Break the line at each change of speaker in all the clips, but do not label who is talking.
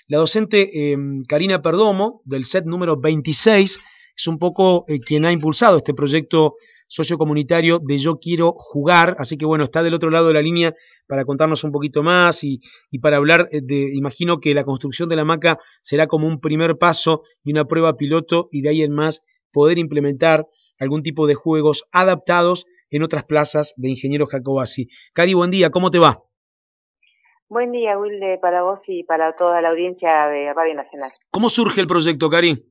La docente Karina Perdomo, del set número 26, es un poco quien ha impulsado este proyecto sociocomunitario de Yo Quiero Jugar, así que bueno, está del otro lado de la línea para contarnos un poquito más y para hablar imagino que la construcción de la hamaca será como un primer paso y una prueba piloto y de ahí en más poder implementar algún tipo de juegos adaptados en otras plazas de Ingeniero Jacobacci. Cari, buen día, ¿cómo te va?
Buen día, Wilde, para vos y para toda la audiencia de Radio Nacional.
¿Cómo surge el proyecto, Cari?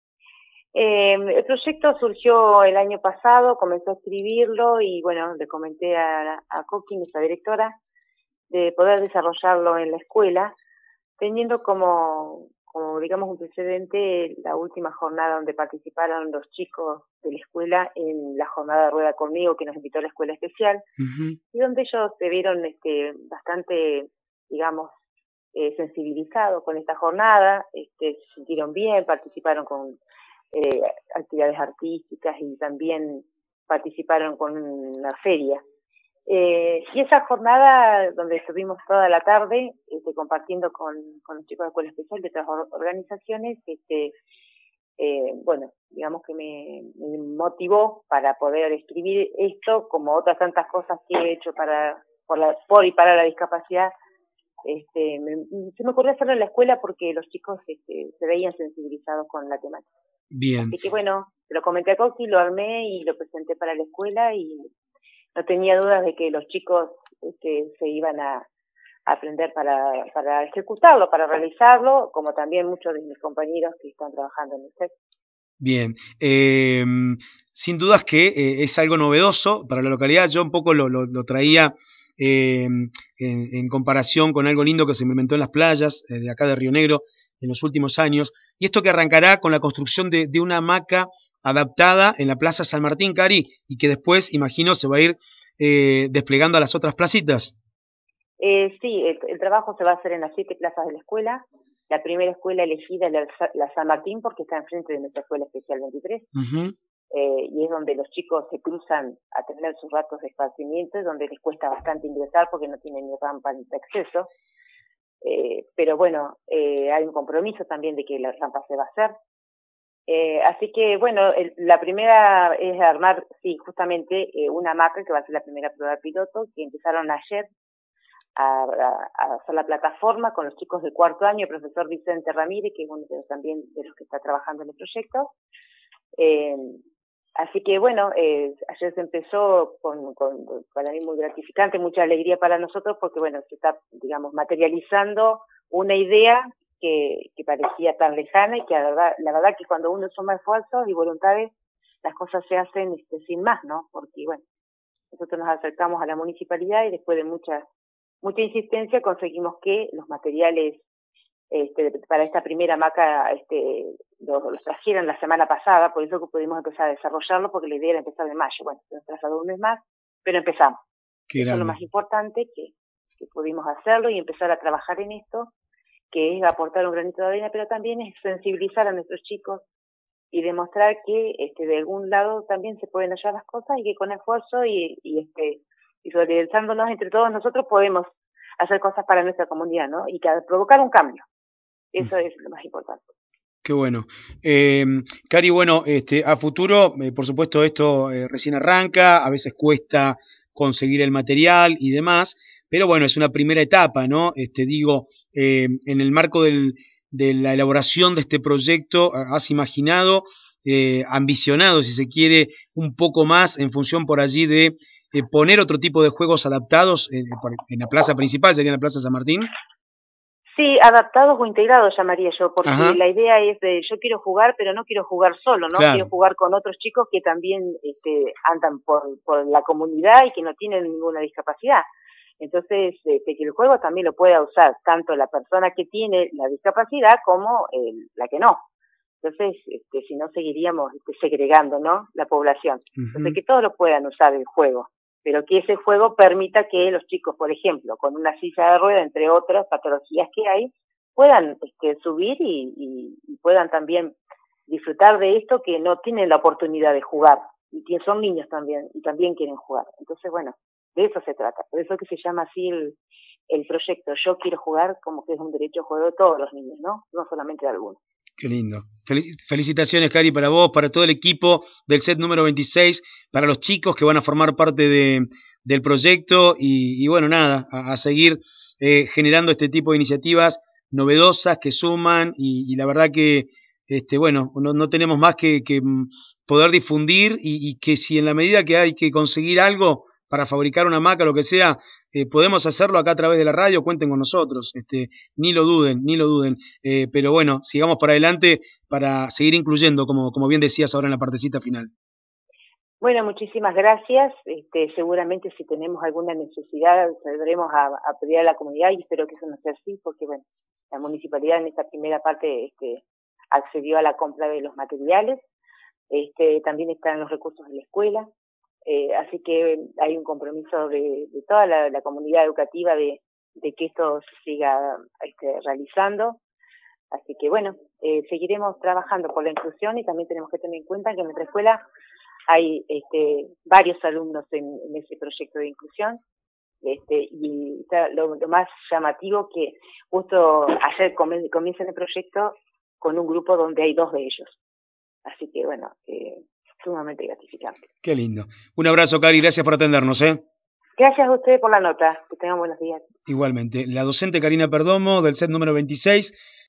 El proyecto surgió el año pasado, comencé a escribirlo y bueno, le comenté a Coqui, nuestra directora, de poder desarrollarlo en la escuela, teniendo como digamos un precedente la última jornada donde participaron los chicos de la escuela en la jornada de Rueda Conmigo que nos invitó a la escuela especial y donde ellos se vieron bastante, digamos, sensibilizados con esta jornada, se sintieron bien, participaron con actividades artísticas y también participaron con una feria. Y esa jornada donde estuvimos toda la tarde compartiendo con los chicos de Escuela Especial de otras organizaciones, bueno, digamos que me motivó para poder escribir esto, como otras tantas cosas que he hecho por y para la discapacidad. Se me ocurrió hacerlo en la escuela porque los chicos se veían sensibilizados con la temática.
Bien.
Así que bueno, lo comenté a Coqui, lo armé y lo presenté para la escuela y no tenía dudas de que los chicos se iban a aprender para ejecutarlo, para realizarlo, como también muchos de mis compañeros que están trabajando en el set.
Bien, sin dudas que es algo novedoso para la localidad. Yo un poco lo traía en comparación con algo lindo que se implementó en las playas de acá de Río Negro en los últimos años. Y esto que arrancará con la construcción de una hamaca adaptada en la Plaza San Martín, Cari, y que después, imagino, se va a ir desplegando a las otras placitas.
Sí, el trabajo se va a hacer en las 7 plazas de la escuela. La primera escuela elegida es la San Martín porque está enfrente de nuestra escuela especial 23.
Uh-huh.
Y es donde los chicos se cruzan a tener sus ratos de esparcimiento, donde les cuesta bastante ingresar porque no tienen ni rampa ni acceso. Pero bueno, hay un compromiso también de que la rampa se va a hacer. Así que bueno, la primera es armar, sí, justamente una hamaca que va a ser la primera prueba piloto, que empezaron ayer a hacer la plataforma con los chicos de cuarto año, el profesor Vicente Ramírez, que es uno también de los que está trabajando en el proyecto. Así que bueno, ayer se empezó para mí muy gratificante, mucha alegría para nosotros, porque bueno, se está, digamos, materializando una idea que parecía tan lejana y que la verdad que cuando uno suma esfuerzos y voluntades, las cosas se hacen sin más, ¿no? Porque bueno, nosotros nos acercamos a la municipalidad y después de mucha insistencia conseguimos que los materiales para esta primera hamaca los trajeron la semana pasada, por eso que pudimos empezar a desarrollarlo, porque la idea era empezar en mayo. Bueno, se nos trasladó un mes más, pero empezamos.
Qué
Eso es lo
grande.
más importante, que pudimos hacerlo y empezar a trabajar en esto, que es aportar un granito de arena, pero también es sensibilizar a nuestros chicos y demostrar que de algún lado también se pueden hallar las cosas y que con esfuerzo y solidarizándonos entre todos nosotros podemos hacer cosas para nuestra comunidad, ¿no? Y provocar un cambio. Eso es lo más importante.
Qué bueno. Cari, bueno, a futuro, por supuesto, esto recién arranca, a veces cuesta conseguir el material y demás, pero bueno, es una primera etapa, ¿no? Digo, en el marco de la elaboración de este proyecto, has imaginado, ambicionado, si se quiere, un poco más en función por allí de poner otro tipo de juegos adaptados en la plaza principal, sería en la Plaza San Martín.
Sí, adaptados o integrados llamaría yo, porque
Ajá.
la idea es de yo quiero jugar, pero no quiero jugar solo, ¿no?
Claro.
Quiero jugar con otros chicos que también andan por la comunidad y que no tienen ninguna discapacidad. Entonces, que el juego también lo pueda usar tanto la persona que tiene la discapacidad como la que no. Entonces, si no seguiríamos segregando, ¿no? La población. Entonces, que todos lo puedan usar el juego, pero que ese juego permita que los chicos, por ejemplo, con una silla de rueda, entre otras patologías que hay, puedan subir y puedan también disfrutar de esto, que no tienen la oportunidad de jugar, y que son niños también, y también quieren jugar. Entonces, bueno, de eso se trata. Por eso que se llama así el proyecto Yo Quiero Jugar como que es un derecho de juego de todos los niños, ¿no? No solamente de algunos.
Qué lindo. Felicitaciones, Cari, para vos, para todo el equipo del set número 26, para los chicos que van a formar parte del proyecto y bueno, nada, a seguir generando este tipo de iniciativas novedosas que suman y la verdad que, bueno, no tenemos más que poder difundir y que si en la medida que hay que conseguir algo para fabricar una hamaca, lo que sea, podemos hacerlo acá a través de la radio, cuenten con nosotros, ni lo duden, ni lo duden. Pero bueno, sigamos para adelante para seguir incluyendo, como bien decías ahora en la partecita final.
Bueno, muchísimas gracias. Seguramente si tenemos alguna necesidad saldremos a pedir a la comunidad y espero que eso no sea así, porque bueno, la municipalidad en esta primera parte accedió a la compra de los materiales. También están los recursos de la escuela. Así que hay un compromiso de toda la comunidad educativa de que esto se siga realizando. Así que bueno, seguiremos trabajando por la inclusión y también tenemos que tener en cuenta que en nuestra escuela hay varios alumnos en ese proyecto de inclusión. Y está lo más llamativo que justo ayer comienza el proyecto con un grupo donde hay 2 de ellos. Así que bueno, sumamente gratificante.
Qué lindo. Un abrazo, Cari, gracias por atendernos, ¿eh?
Gracias a ustedes por la nota. Que tengan buenos días.
Igualmente. La docente Karina Perdomo, del set número 26.